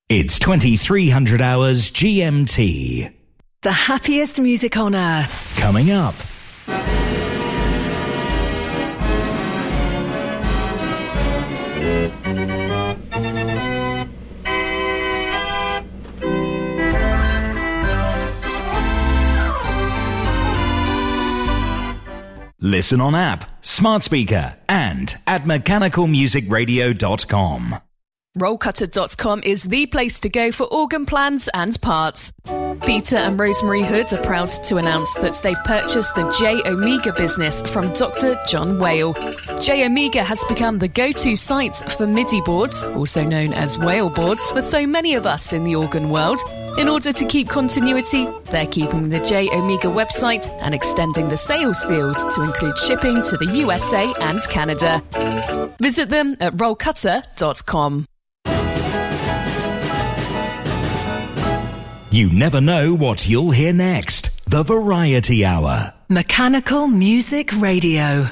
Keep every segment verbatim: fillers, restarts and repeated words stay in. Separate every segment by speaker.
Speaker 1: It's twenty-three hundred hours G M T.
Speaker 2: The happiest music on earth.
Speaker 1: Coming up. Listen on app, smart speaker, and at mechanical music radio dot com.
Speaker 3: roll cutter dot com is the place to go for organ plans and parts. Peter and Rosemary Hood are proud to announce that they've purchased the J Omega business from Doctor John Whale. J Omega has become the go-to site for MIDI boards, also known as Whale boards, for so many of us in the organ world. In order to keep continuity, they're keeping the J Omega website and extending the sales field to include shipping to the U S A and Canada. Visit them at roll cutter dot com.
Speaker 1: You never know what you'll hear next. The Variety Hour.
Speaker 2: Mechanical Music Radio.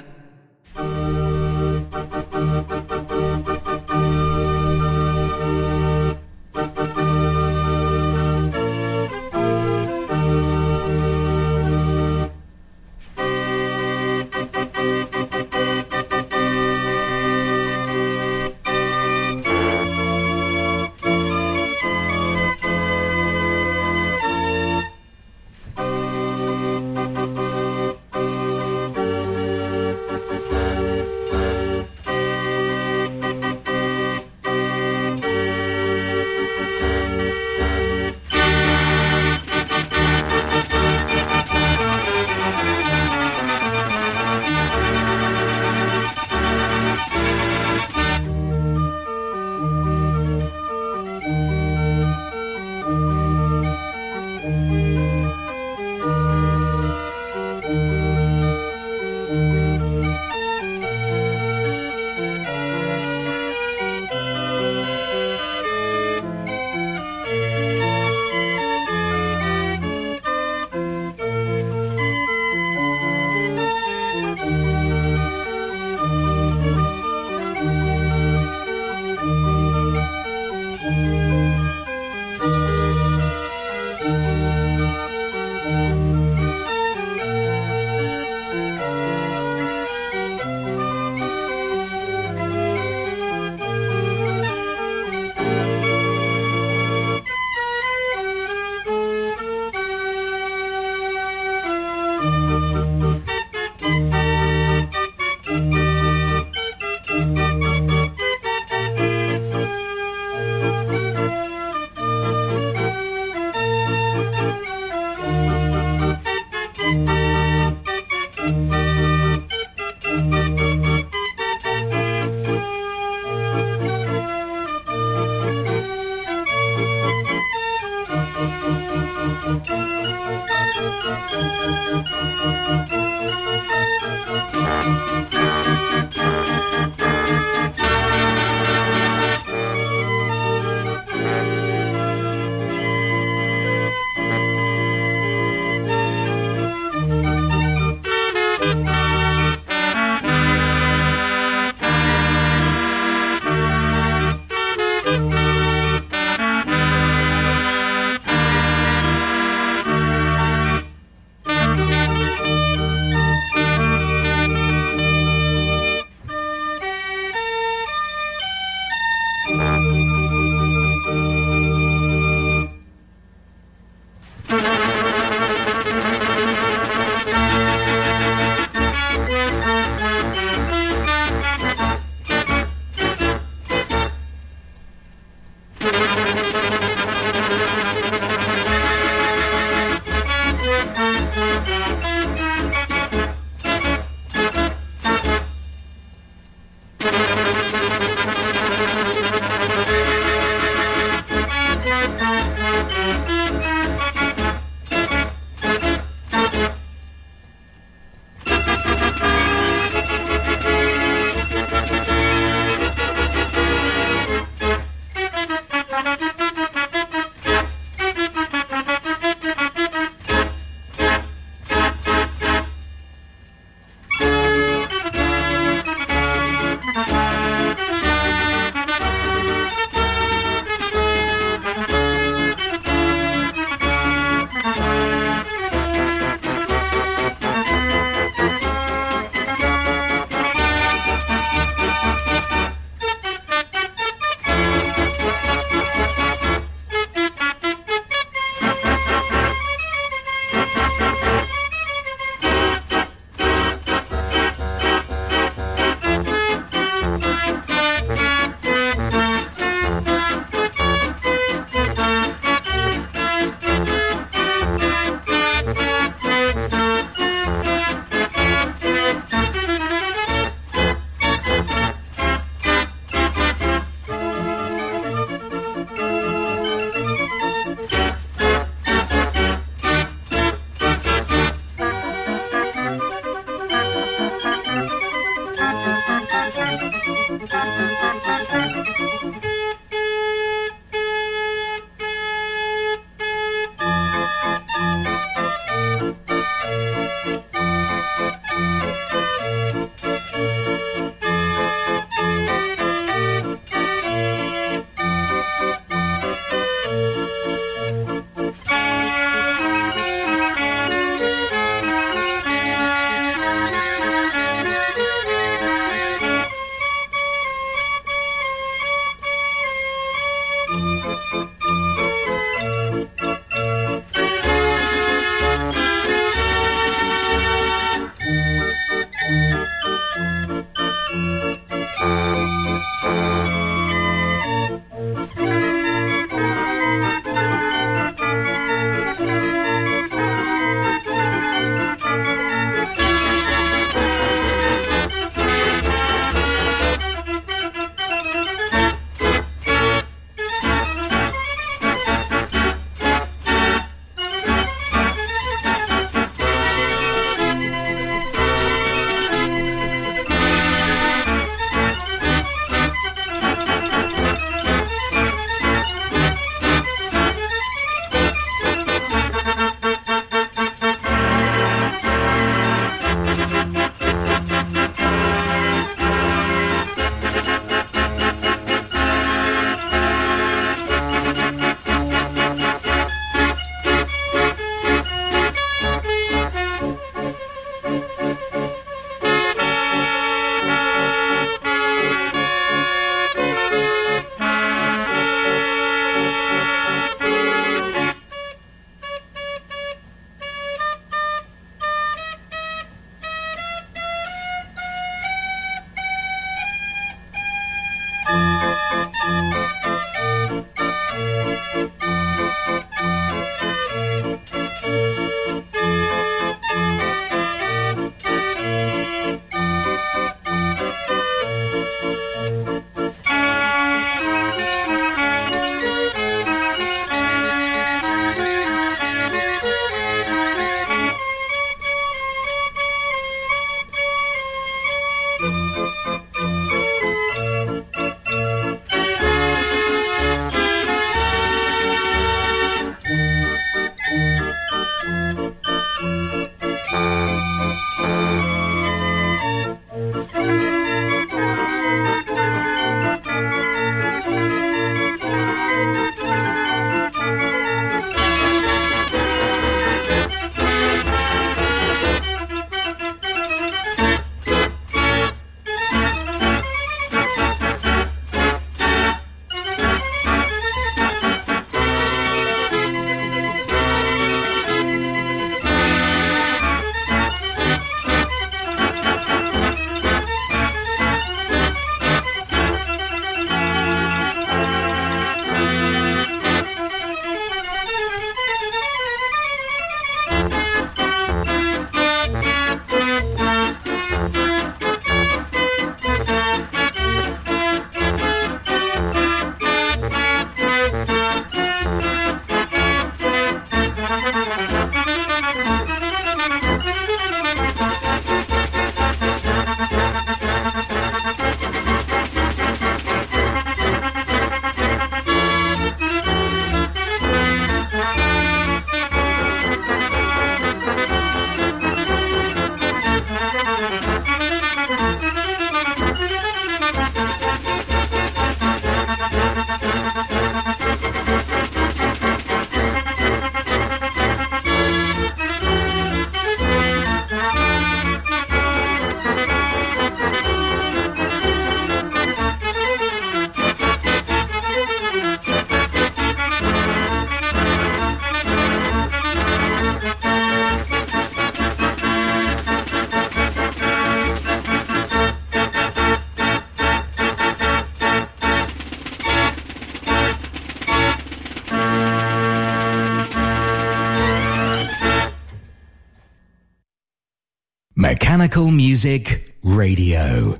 Speaker 1: Mechanical Music Radio.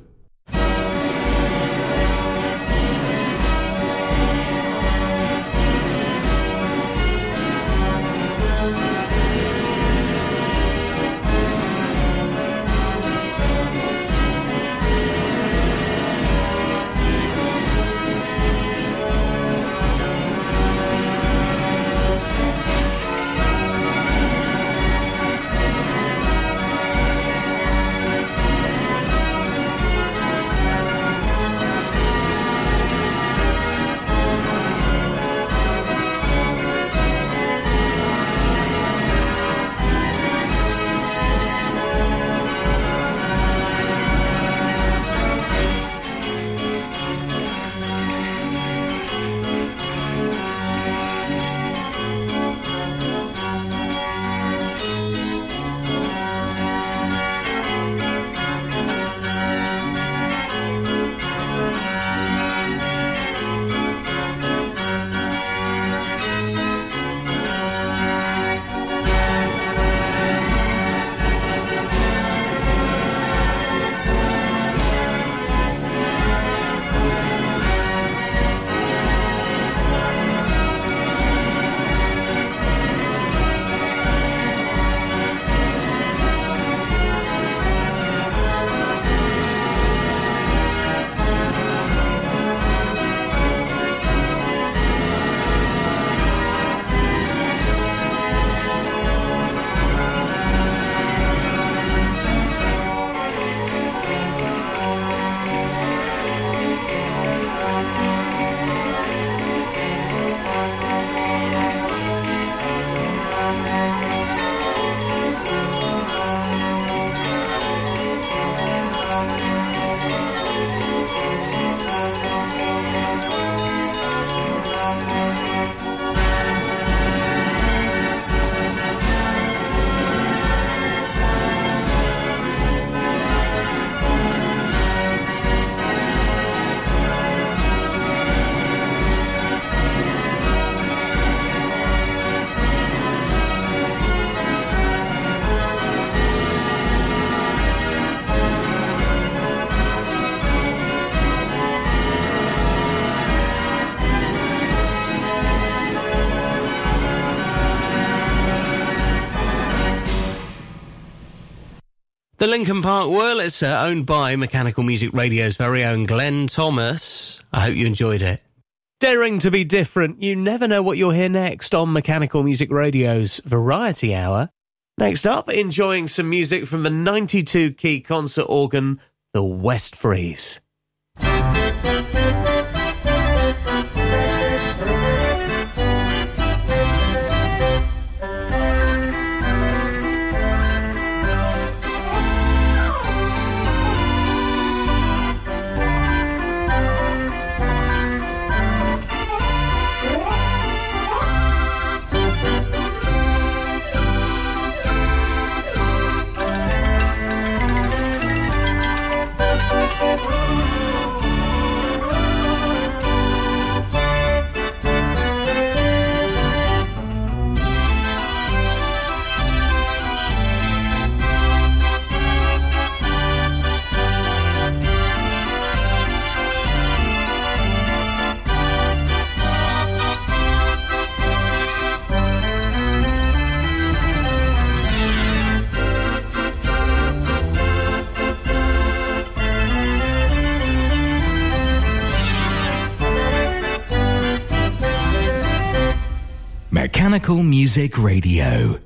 Speaker 4: The Lincoln Park Wurlitzer, owned by Mechanical Music Radio's very own Glenn Thomas. I hope you enjoyed it. Daring to be different, you never know what you'll hear next on Mechanical Music Radio's Variety Hour. Next up, enjoying some music from the ninety-two key concert organ, the West Freeze.
Speaker 1: Mechanical Music Radio.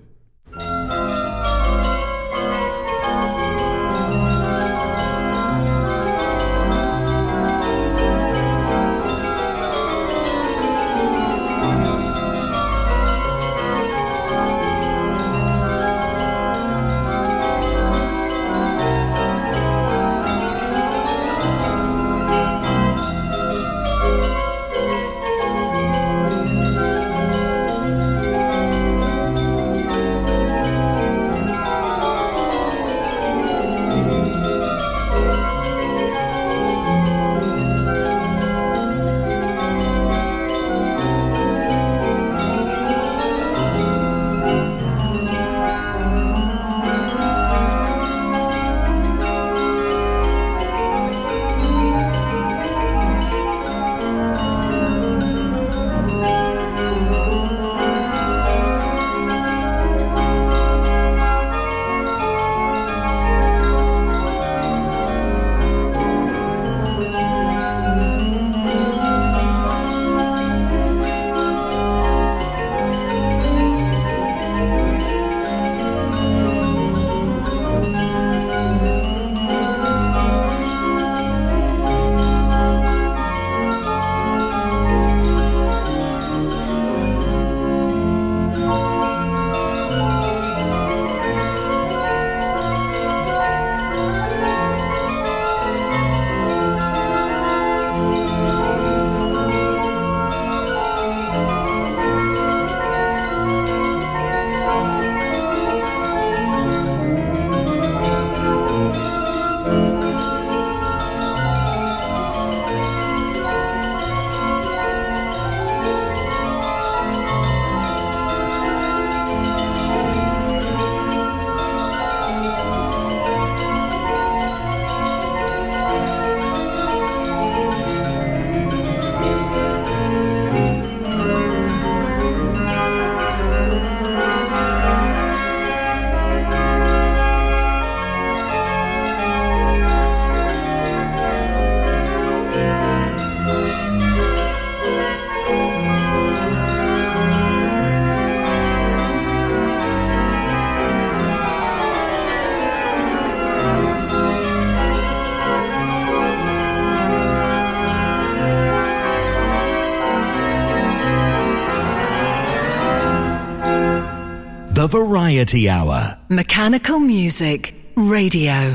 Speaker 1: The Variety Hour.
Speaker 2: Mechanical Music Radio.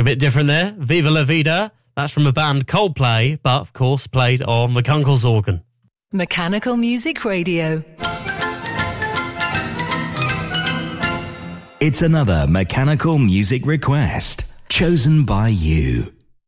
Speaker 4: a bit different there. Viva La Vida. That's from a band Coldplay, but of course played on the Kunkel's organ.
Speaker 2: Mechanical Music Radio.
Speaker 1: It's another Mechanical Music request chosen by you.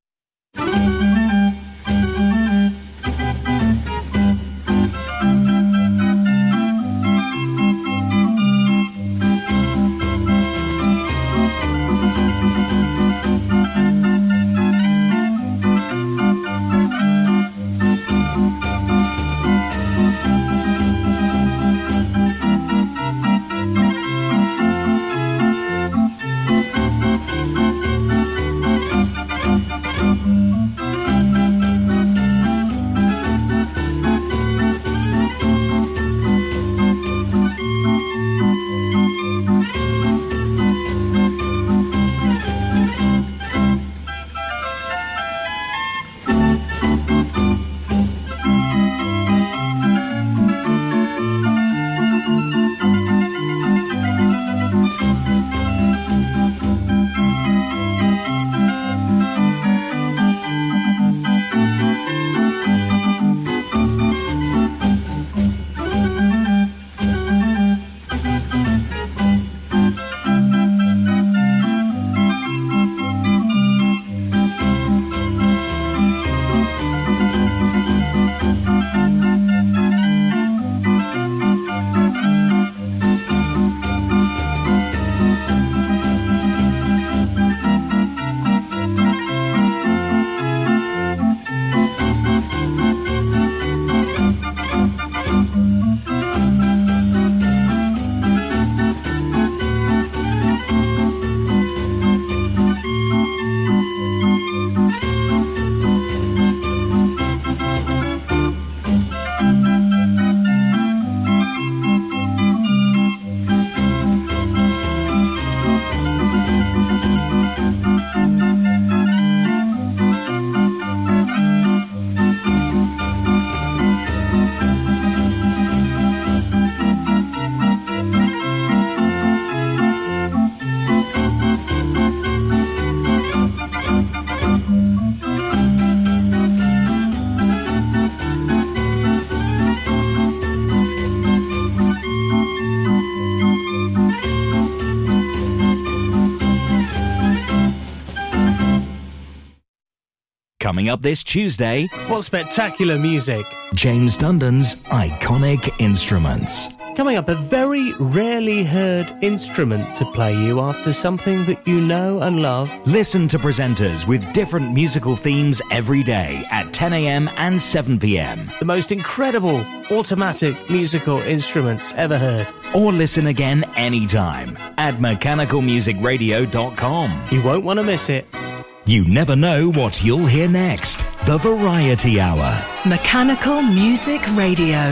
Speaker 1: Coming up this Tuesday,
Speaker 4: what spectacular music!
Speaker 1: James Dundon's iconic instruments.
Speaker 4: Coming up, a very rarely heard instrument to play you after something that you know and love.
Speaker 1: Listen to presenters with different musical themes every day at ten a.m. and seven p.m.
Speaker 4: The most incredible automatic musical instruments ever heard.
Speaker 1: Or listen again anytime at mechanical music radio dot com.
Speaker 4: You won't want to miss it.
Speaker 1: You never know what you'll hear next. The Variety Hour.
Speaker 2: Mechanical Music Radio.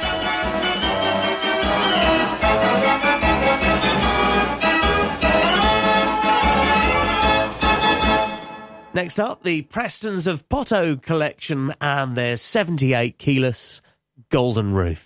Speaker 4: Next up, the Prestons of Potto collection and their seventy-eight keyless Golden Ruth.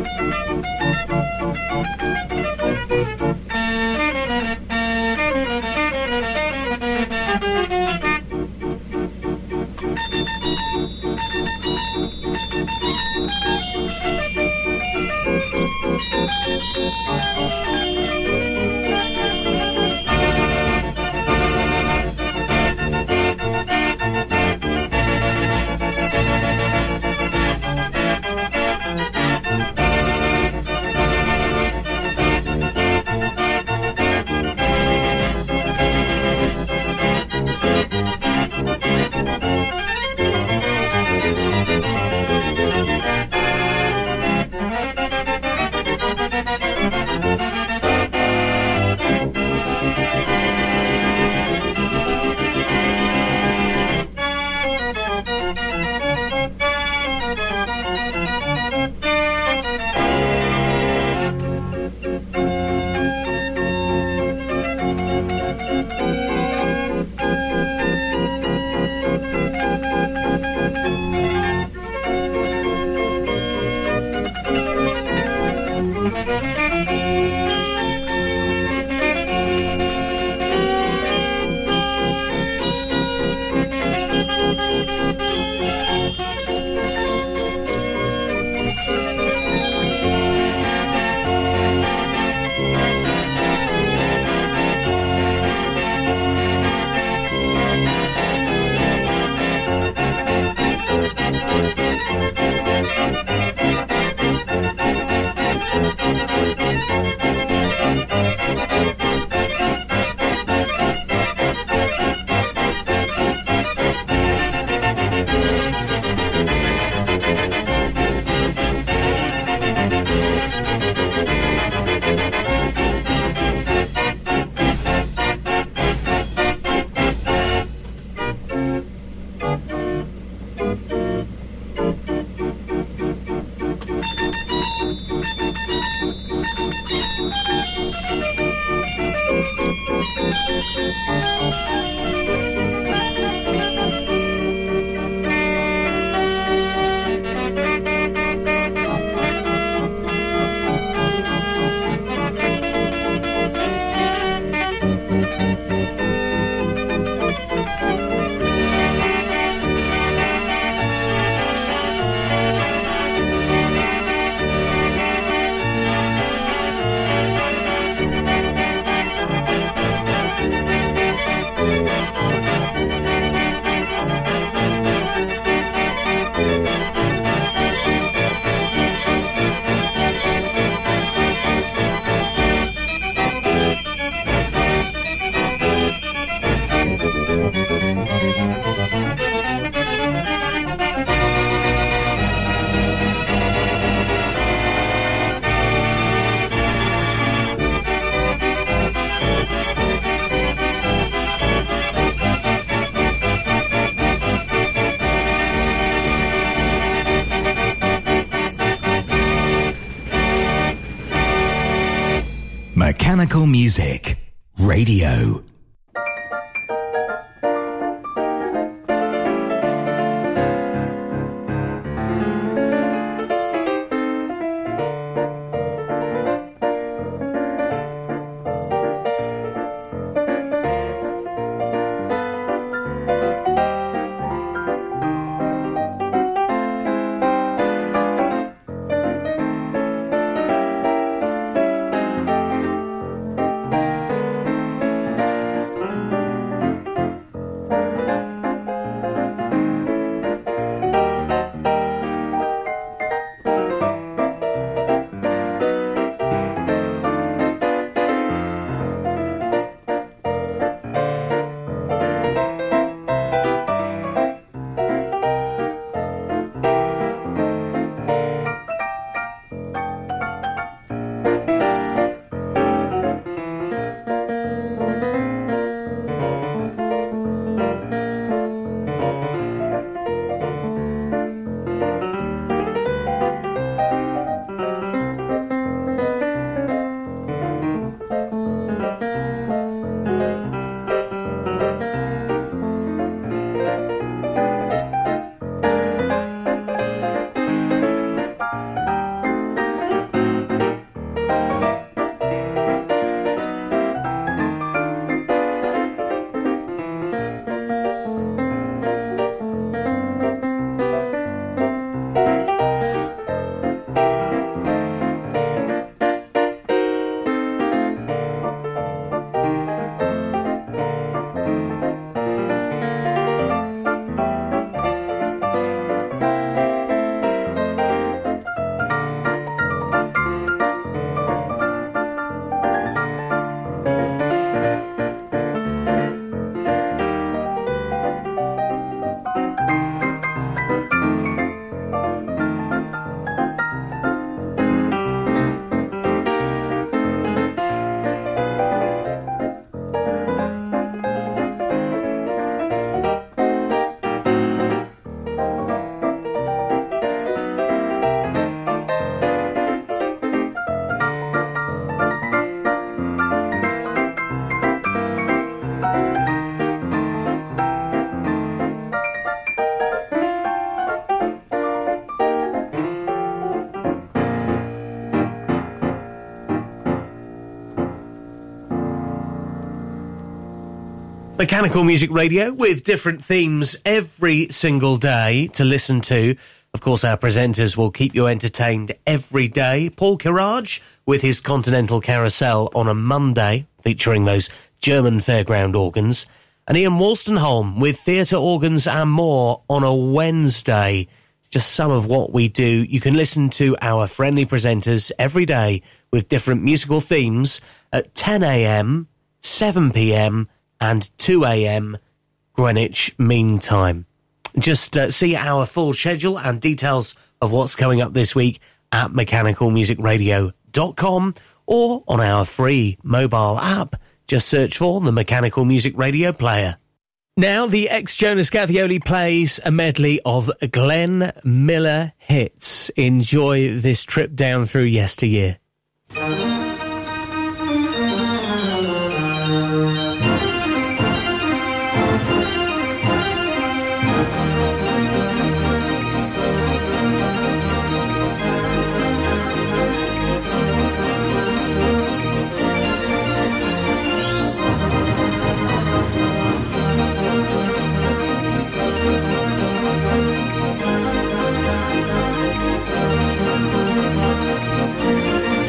Speaker 1: Mechanical Music Radio.
Speaker 4: Mechanical Music Radio with different themes every single day to listen to. Of course, our presenters will keep you entertained every day. Paul Kirage with his Continental Carousel on a Monday, featuring those German fairground organs. And Ian Wolstenholme with theatre organs and more on a Wednesday. Just some of what we do. You can listen to our friendly presenters every day with different musical themes at ten a.m, seven p.m, and two a.m. Greenwich Mean Time. Just uh, see our full schedule and details of what's coming up this week at mechanical music radio dot com or on our free mobile app. Just search for the Mechanical Music Radio player. Now, the ex-Jonas Gavioli plays a medley of Glenn Miller hits. Enjoy this trip down through yesteryear.
Speaker 5: Thank you.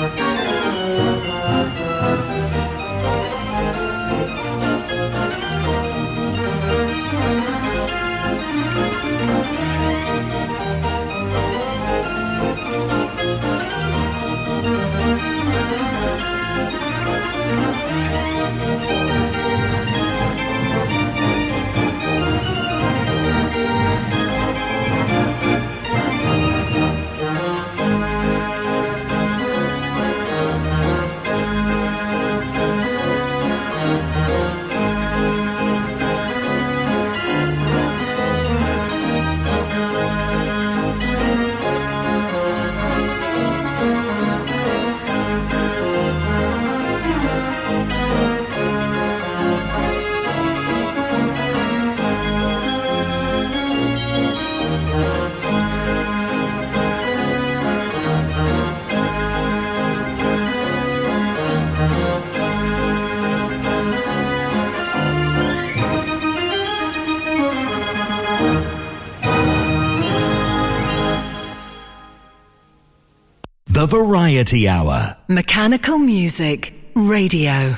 Speaker 1: The Variety Hour.
Speaker 2: Mechanical Music Radio.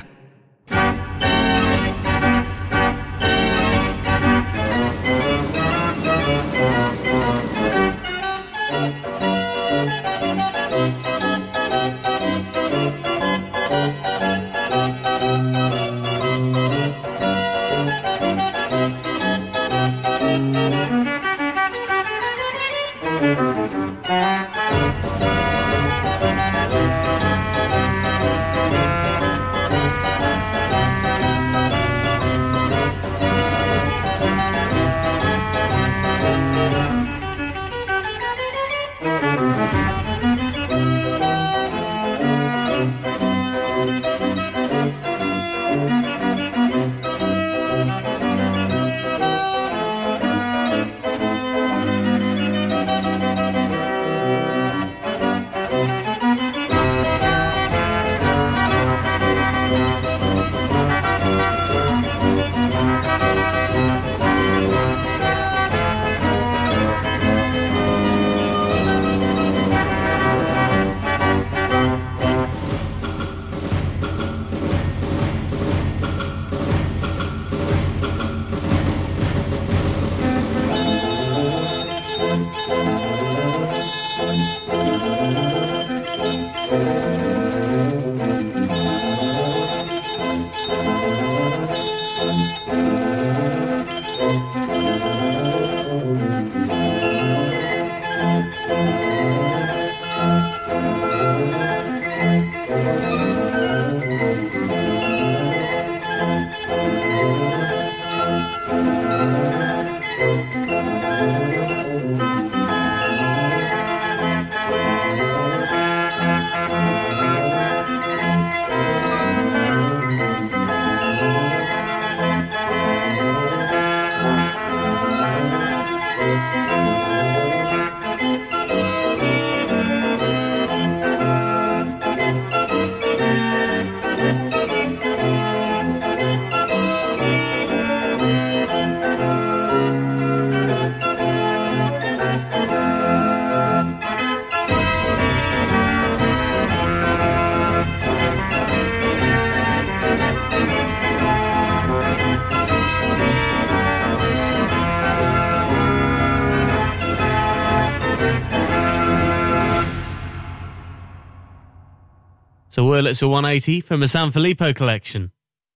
Speaker 4: So Wurlitzer one eighty from the San Filippo collection.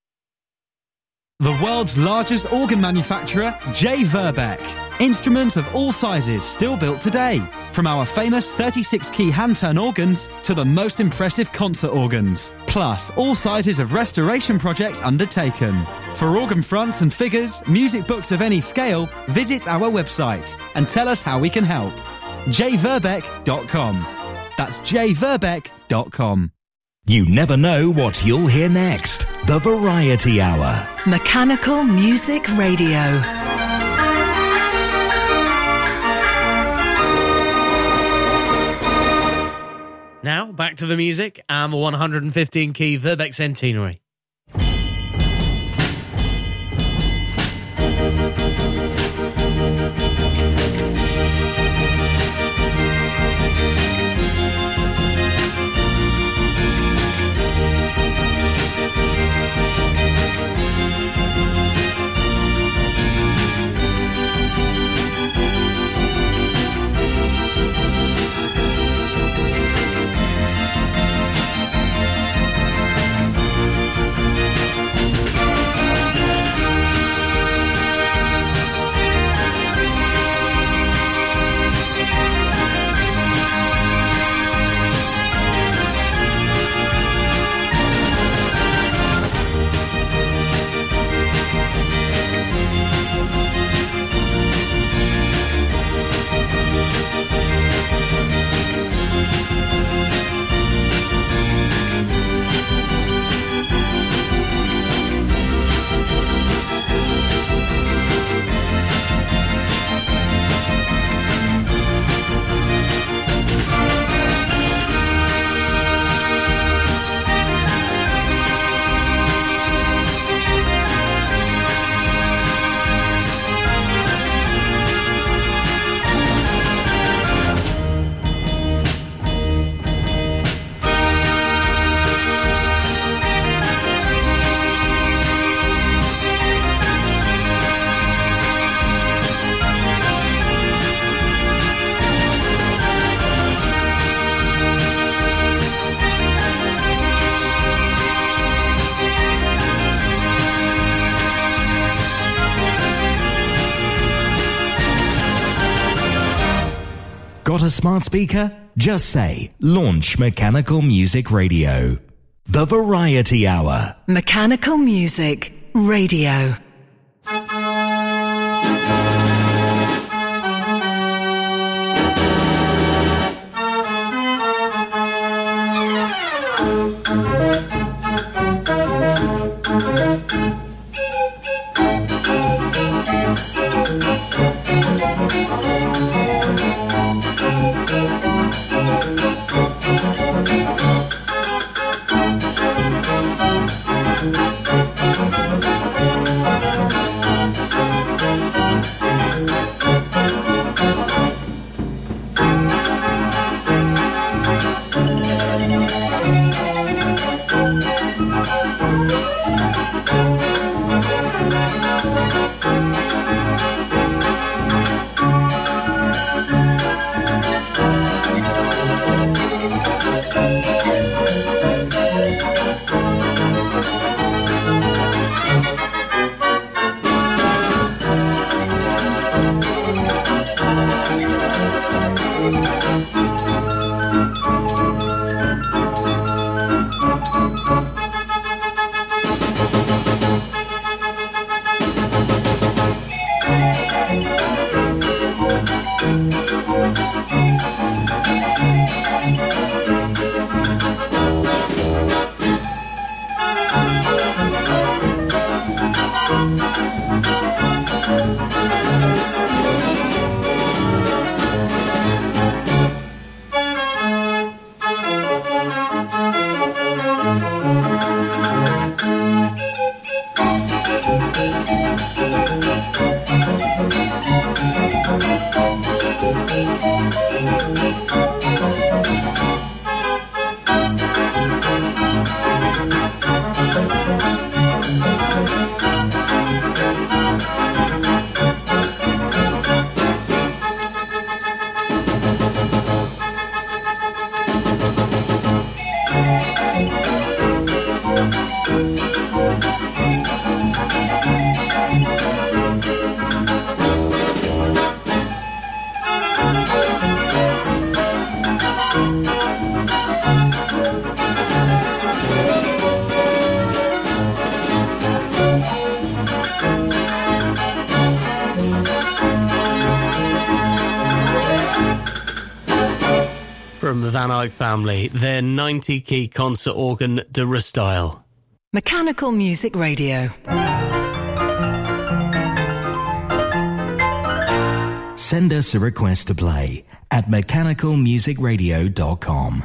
Speaker 5: The world's largest organ manufacturer, J. Verbeeck. Instruments of all sizes still built today. From our famous thirty-six key hand-turn organs to the most impressive concert organs. Plus, all sizes of restoration projects undertaken. For organ fronts and figures, music books of any scale, visit our website and tell us how we can help. j verbeeck dot com. That's j verbeeck dot com.
Speaker 1: You never know what you'll hear next. The Variety Hour.
Speaker 2: Mechanical Music Radio.
Speaker 4: Now, back to the music and the one hundred fifteen key Verbeeck Centenary.
Speaker 1: Got a smart speaker? Just say, launch Mechanical Music Radio. The Variety Hour.
Speaker 2: Mechanical Music Radio.
Speaker 4: Van Eyck family, their ninety-key concert organ de Rustyle.
Speaker 2: Mechanical Music Radio.
Speaker 1: Send us a request to play at mechanical music radio dot com.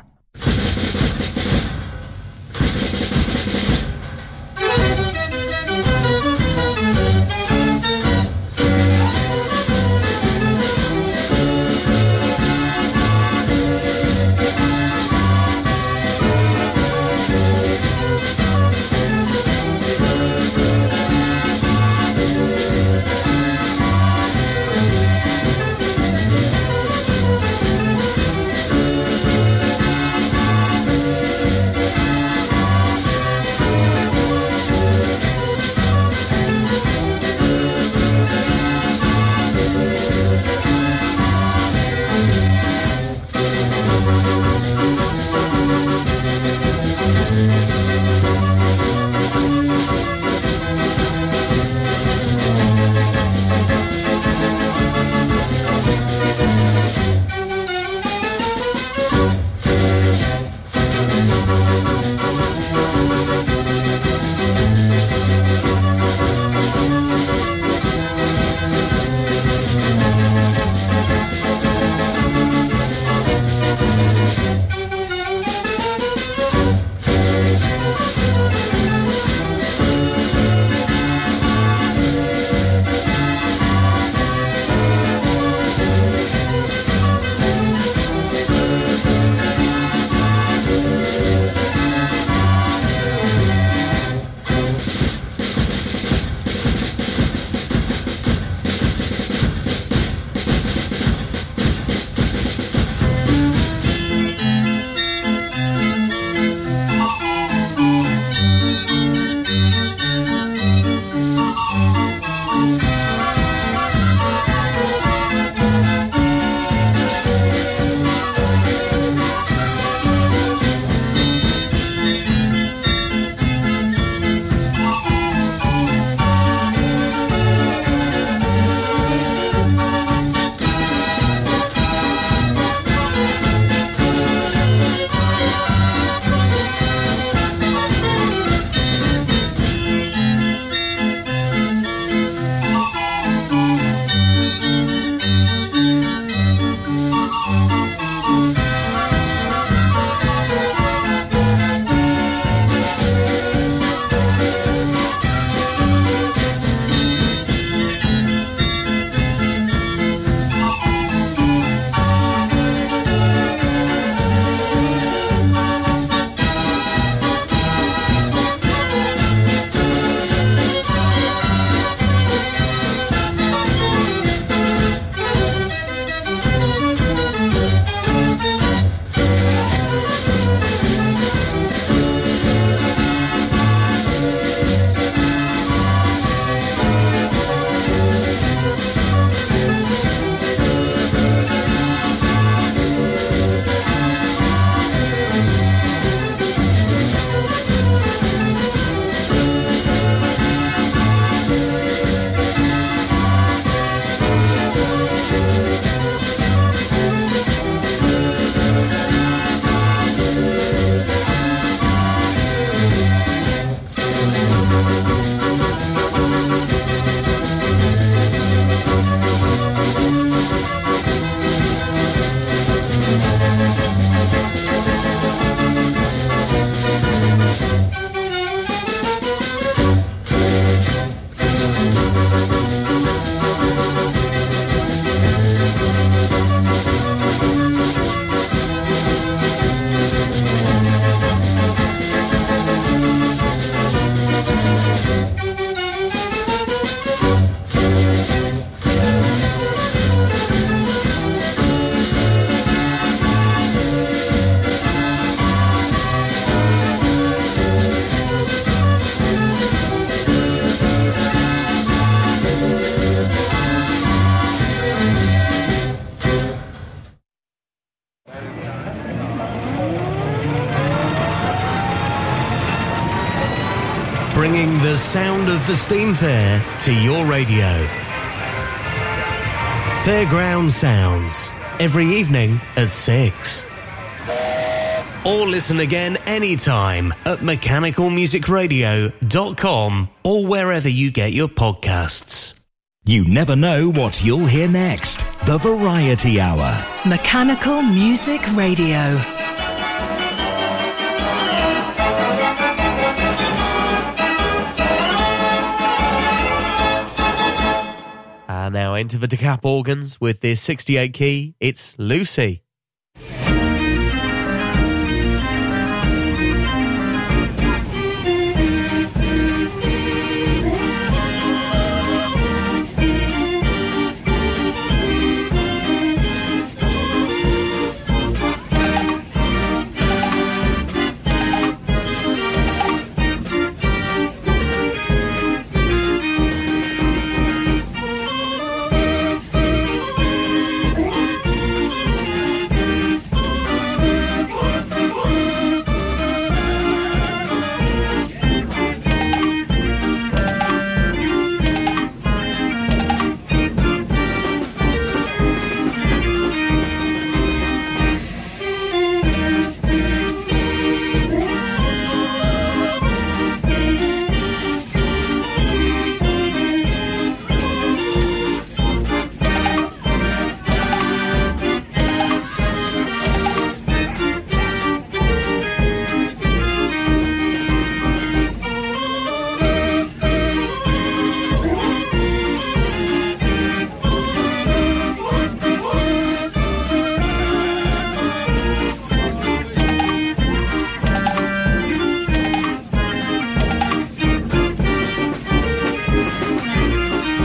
Speaker 4: bringing the sound of the Steam Fair to your radio. Fairground Sounds, every evening at six. Or listen again anytime at mechanical music radio dot com or wherever you get your podcasts.
Speaker 1: You never know what you'll hear next. The Variety Hour.
Speaker 2: Mechanical Music Radio.
Speaker 4: And now into the decap organs with this sixty-eight key. It's Lucy.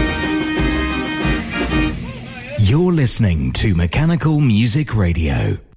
Speaker 1: You're listening to Mechanical Music Radio.